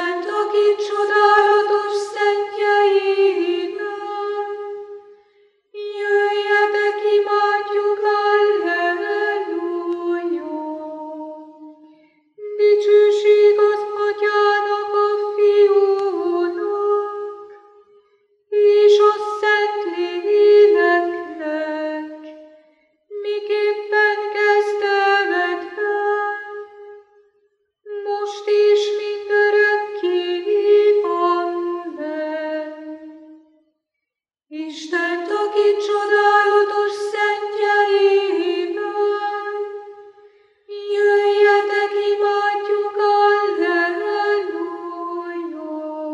Istent, aki csodálatos szentjeiben. Jöjjetek, imádjuk, Alleluja! Dicsőség az Atyának, a Fiúnak, és a Szentléleknek, miképpen kezdetben, most és mindörökké. Amen. Istent, aki csodálatos szentjeiben, jöjjetek, imádjuk, Alleluja!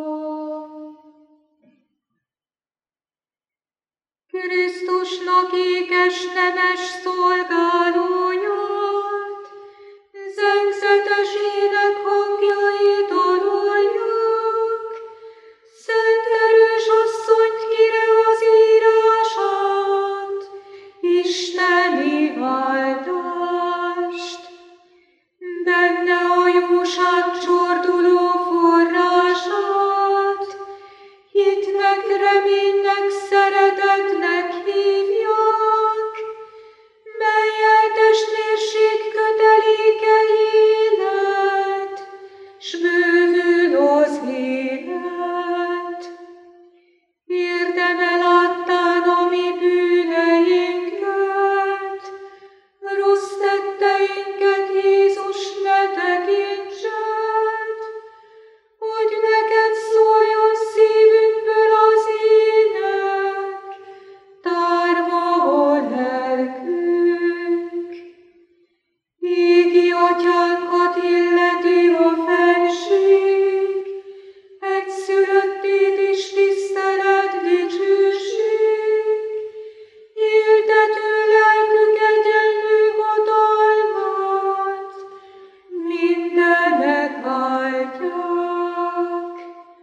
Krisztusnak ékes nemes szolgálóját, zengzetes ének hangjait adolják, szent erős asszonyt kire az írását, isteni áldást. Benne a jóság csorduló forrását, hitnek, reménynek, szeretetnek hívják, mellyel testvérség köteléke élet, s bővül az élet. Érdeme láttán a mi bűneinket, rossz tetteinket Jézus ne tekintsed, hogy neked szóljon szívünkből az ének, tárva a lelkünk. Égi Atyánkat illeti a fenség, egyszülöttét is tisztelet, dicsőség, éltető lelkük egyenlő hatalmát, mindenek áldják.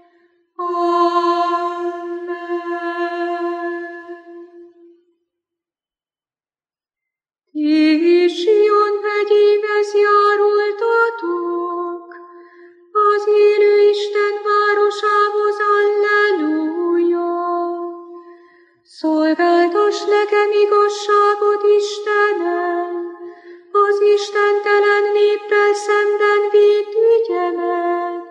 Amen. Ti is Sion hegyéhez járultatok, az élő Isten városához, Alleluja! Szolgáltass nekem igazságot, Istenem, az istentelen néppel szemben védd ügyemet.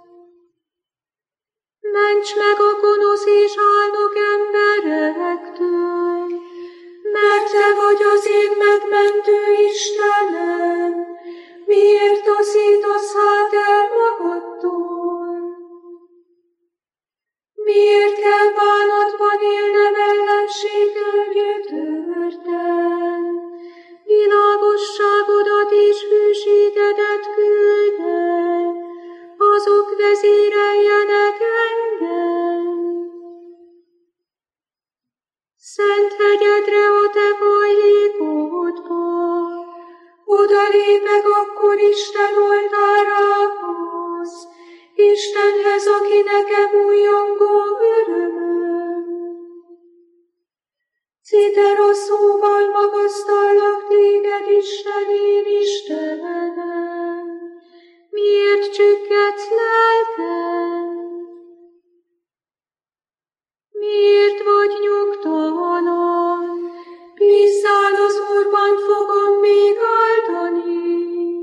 Ments meg a gonosz és álnok emberektől, mert te vagy az én megmentő Istenem. Miért taszítasz hát el magadtól? Miért kell bánatban élnem ellenséggel gyötörten? Világosságodat és hűségedet küldek, azok vezéreljenek engem. Szent hegyedre, a te hajlékodba, oda lépek akkor Isten oltárához, Istenhez, aki nekem újjongó örömöm. Citera szóval magasztallak téged, Isten, én Istenem. Miért csüggedsz lelkem? Miért vagy nyugtalan? Bízzál az Úrban, fogom még áldani.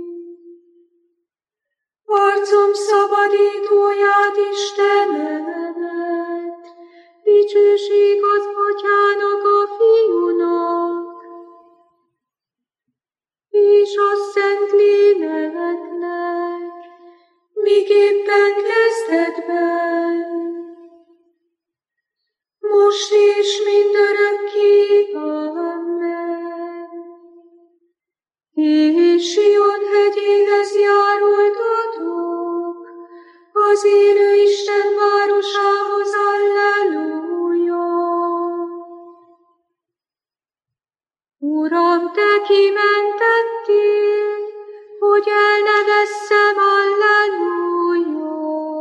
Arcom szabadítóját, Istenemet, dicsőség az Atyának, a Fiúnak, és a Szentléleknek, miképpen kezdetben, most és mindörökké. Amen. És Sion hegyéhez járultatok, az élő Isten városához, Alleluja! Uram, te kimentettél, hogy el ne vesszem, Alleluja!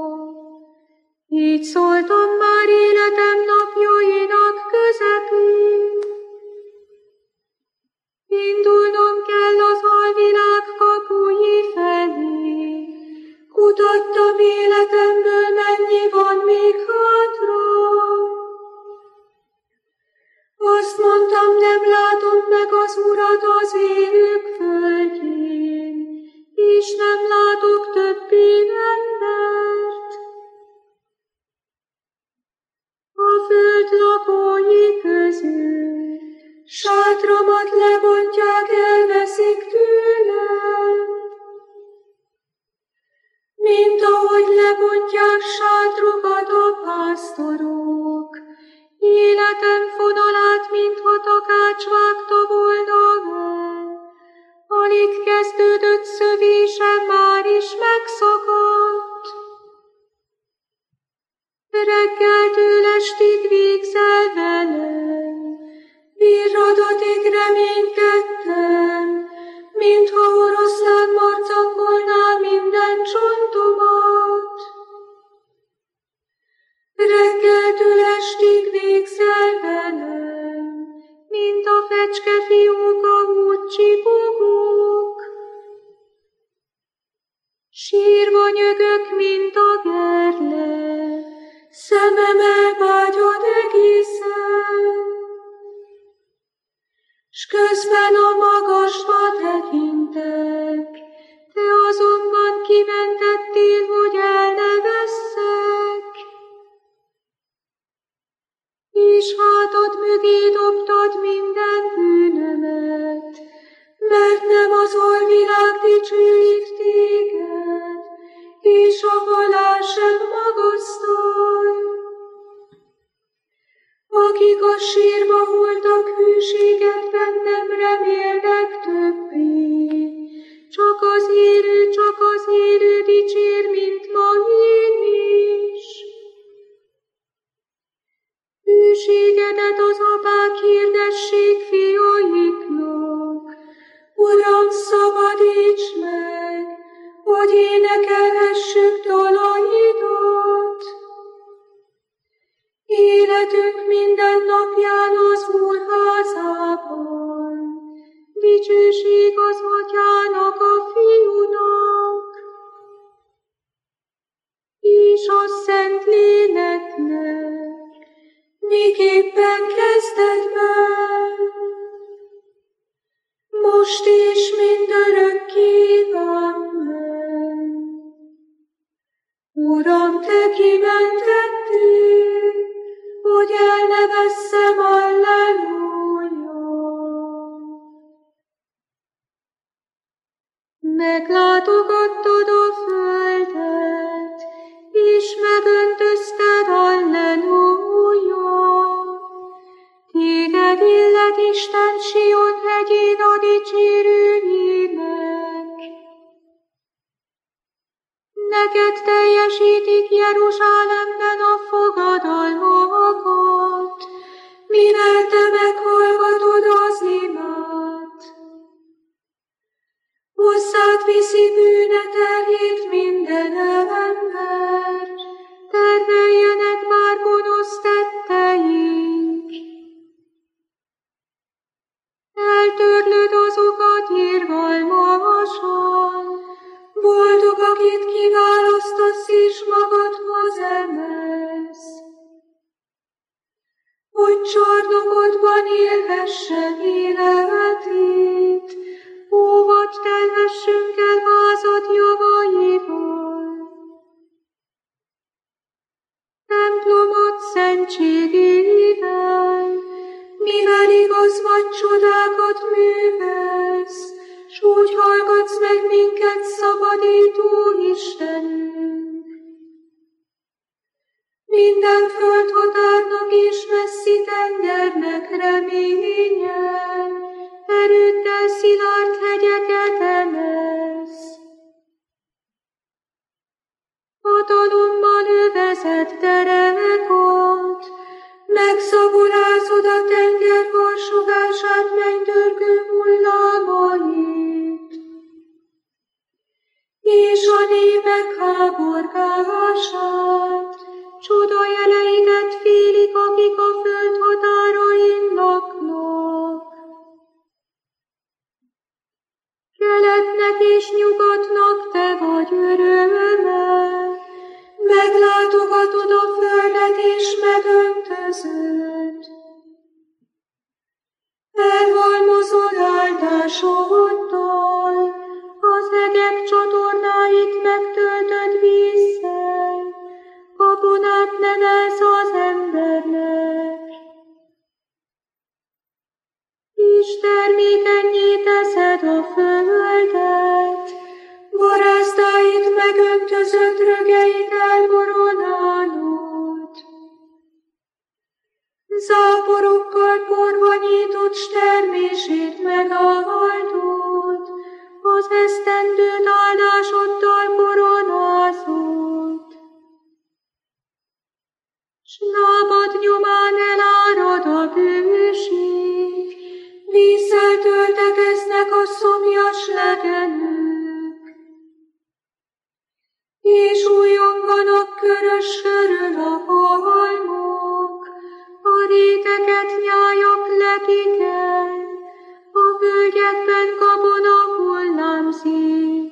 Így szóltam már életem napjainak közepén. Indulnom kell az alvilág kapui felé, kutattam életem életem fonalát, mintha takács vágta volna el. Alig kezdődött szövésem, már is megszakadt. Reggeltől estig végzel velem, virradatig reménykedtem, mintha oroszlán marcangolná minden csontomat. Reggeltől estig végzel velem, mint a fecskefiók a útcsipogók. Sírva nyögök, mint a gerle, szemem elvágyad egészen, s közben a magasba tekintek, te azonban kimentettél, hogy el ne vesszek. És hátad mögé dobtad minden bűnömet, mert nem az alvilág dicsőít téged, és a halál sem magasztal. Akik a sírba voltak, hűséget bennem remélnek többé, csak az élő dicsér, mint ma én is. Hűségedet az apák hirdessék fiaiknak, Uram, szabadíts meg, hogy énekelhessük dalaidat. Életünk minden napján az Úr házában, dicsőség az Atyának, a Fiúnak, és a Szent Léleknek, miképpen kezdetben, most is mindörökké. Amen. Uram, te kimentettél, hogy el ne vesszem, Alleluja. Meglátogattad a földet, és megöntözted, Alleluja. Téged illet Isten Sion hegyén a dicsérő ének. Neked teljesítik Jeruzsálemben a fogadalmakat, mivel te meghallgatod az imát. Hozzád viszi bűne terhét minden ember, terheljenek már gonosz tetteink. Eltörlöd azokat irgalmasan, boldog, akit kiválasztasz és magadhoz emelsz. Hogy csarnokodban élhessen életét, óvad telhessünk el házad javaival. Templomod szentségével, mivel igaz vagy csodákat művelsz, s úgy hallgatsz meg minket, szabadító Istenünk. Minden földhatárnak és messzi tengernek reménye, erőddel szilárd hegyeket emelsz. Hatalommal övezed terekat, megszaporázod a tenger harsogását, mennydörgő hullámait, és a népek háborgását, csoda jeleidet félik, akik a föld határain laknak. Keletnek és nyugatnak te vagy öröme, meglátogatod a földet és megöntözöd. Elhalmozod áldásoddal, az hegyek csatornáit megtöltöd vízzel, gabonát nevelsz az embernek. És termékennyé teszed a földet, barázdáit megöntözött, rögeit elboronálod. Zápor s lábad nyomán elárad a bőség, vízzel töltekeznek a szomjas legelők, és újonganak körös körül a halmok, a réteket nyájak lepik el, a völgyekben gabona hullámzik.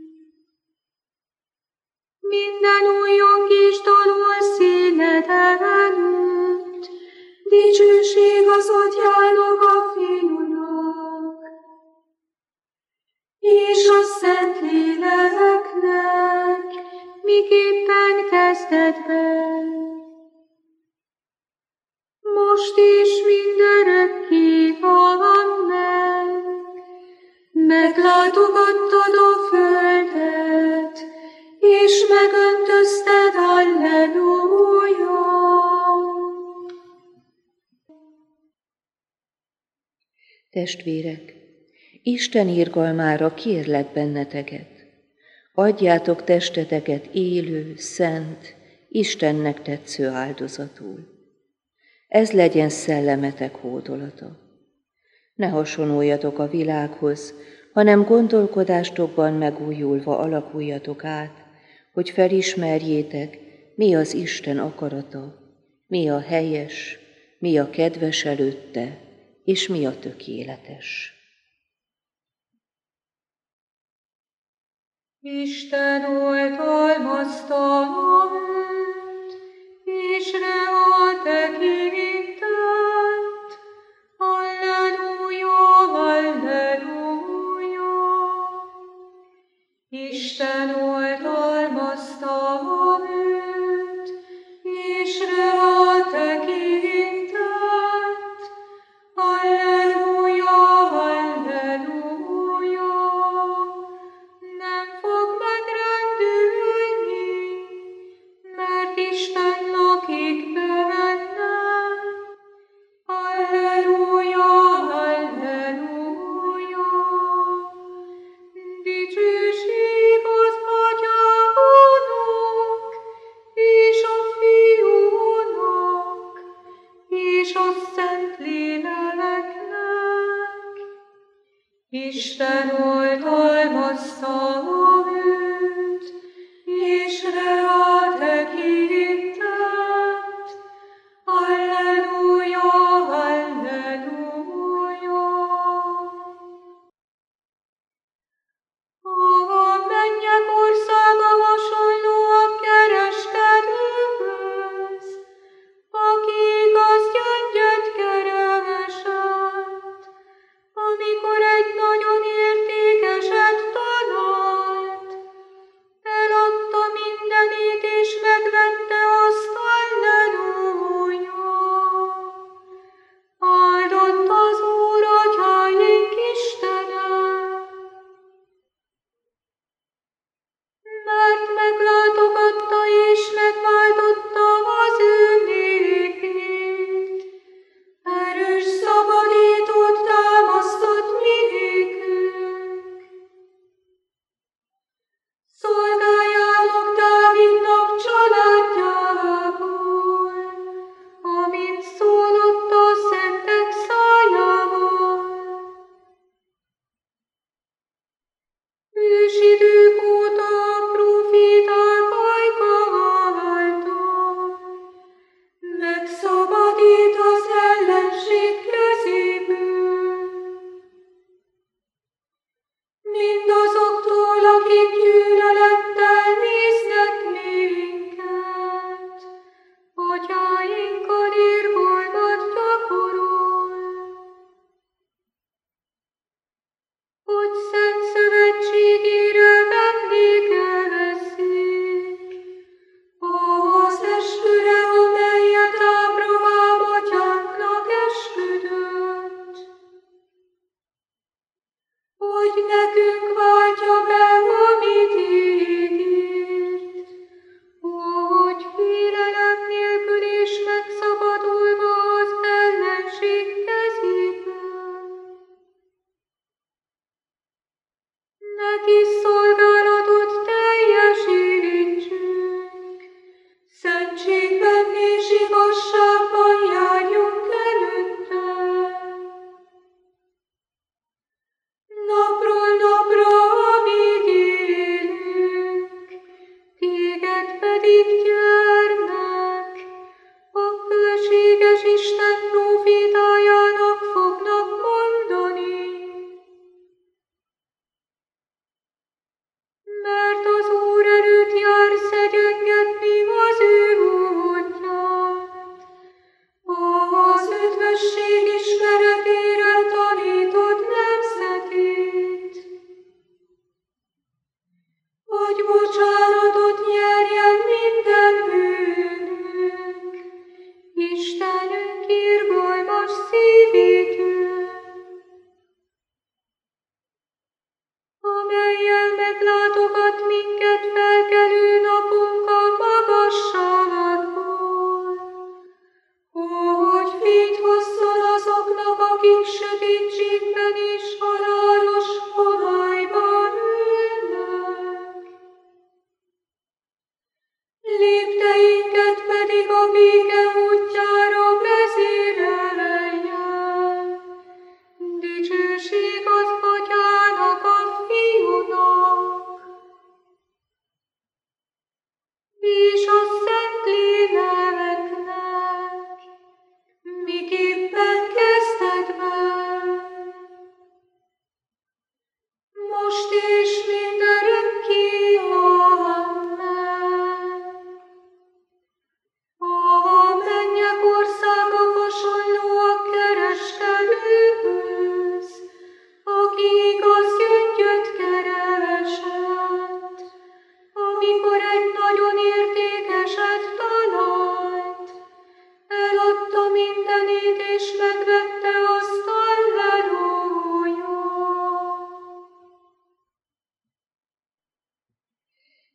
Minden újongés dalol színed előtt, dicsőség az Atyának, a Fiúnak, és a Szentléleknek, miképpen kezdetben, most is mindörökké. Amen. Meglátogattad a földet, és megöntözted, Alleluja. Testvérek, Isten irgalmára kérlek benneteket, adjátok testeteket élő, szent, Istennek tetsző áldozatul. Ez legyen szellemetek hódolata. Ne hasonuljatok a világhoz, hanem gondolkodástokban megújulva alakuljatok át, hogy felismerjétek, mi az Isten akarata, mi a helyes, mi a kedves előtte, és mi a tökéletes. Isten oltalmazta őt, és rá tekintett. Alleluja, alleluja. Isten oltalmazta őt, és rá tekintett. Alleluja, alleluja. Nem fog megrendülni, mert Isten lakik bennem. Alleluja, alleluja. Dicsőség az Atyának, és a Fiúnak, és a Szentléleknek. Isten oltalmazta őt, és rá tekintett. Alleluja, alleluja. A mennyek országa hasonló a kereskedőhöz, aki igaz gyöngyöt keresett, amikor egy nagyon értékes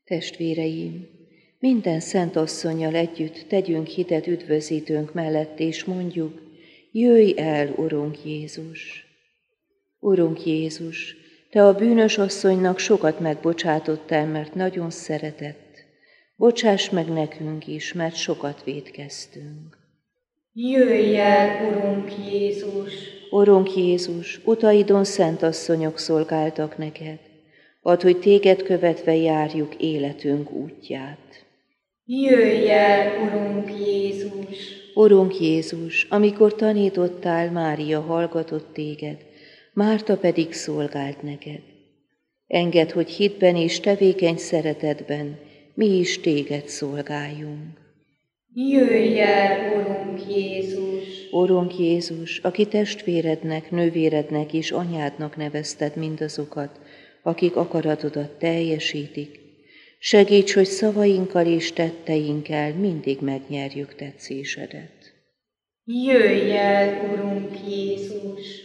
Testvéreim, minden szent asszonnyal együtt tegyünk hitet üdvözítőnk mellett, és mondjuk, jöjj el, Urunk Jézus! Urunk Jézus, Te a bűnös asszonynak sokat megbocsátottál, mert nagyon szeretett. Bocsáss meg nekünk is, mert sokat vétkeztünk. Jöjj el, Urunk Jézus! Urunk Jézus, utaidon szent asszonyok szolgáltak neked. Add, hogy téged követve járjuk életünk útját. Jöjj el, Urunk Jézus! Urunk Jézus, amikor tanítottál, Mária hallgatott téged, Márta pedig szolgált neked. Engedd, hogy hitben és tevékeny szeretetben mi is téged szolgáljunk. Jöjj el, Urunk Jézus! Urunk Jézus, aki testvérednek, nővérednek és anyádnak nevezted mindazokat, akik akaratodat teljesítik, segíts, hogy szavainkkal és tetteinkkel mindig megnyerjük tetszésedet. Jöjj el, Urunk Jézus!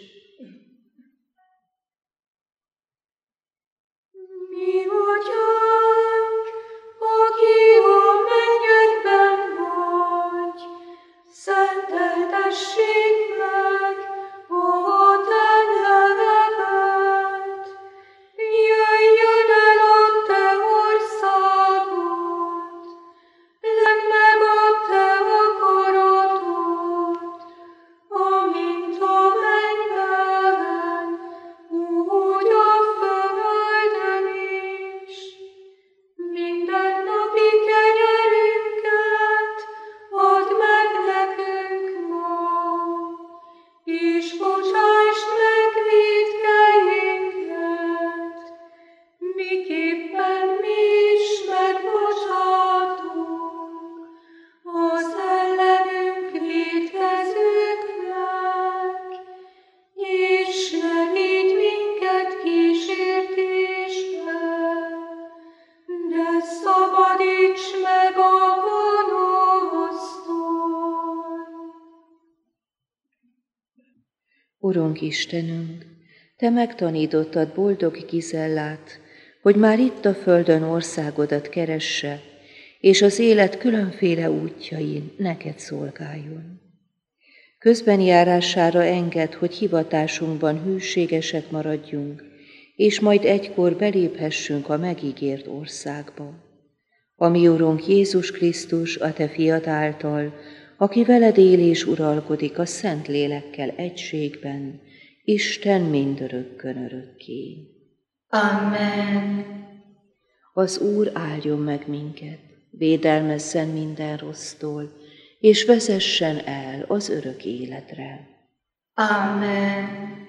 Mi Atyánk, aki a mennyekben vagy, szenteltessék meg a te neved. Jöjjön el a te országod, legd meg a te akaratod, amint a mennyben, úgy a földön is. Mindennapi kenyerünket add meg nekünk ma, és bocsásd meg vétkeinket, miképpen mi is megbocsátunk az ellenünk vétkezőknek, és ne vigy minket kísértésbe, de szabadíts meg a gonosztól. Urunk Istenünk, Te megtanítottad boldog Gizellát, hogy már itt a földön országodat keresse, és az élet különféle útjain neked szolgáljon. Közbenjárására engedd, hogy hivatásunkban hűségesek maradjunk, és majd egykor beléphessünk a megígért országba. A mi Urunk Jézus Krisztus, a Te fiad által, aki veled él és uralkodik a Szent Lélekkel egységben, Isten mindörökkön örökké. Amen. Az Úr áldjon meg minket, védelmezzen minden rossztól, és vezessen el az örök életre. Amen.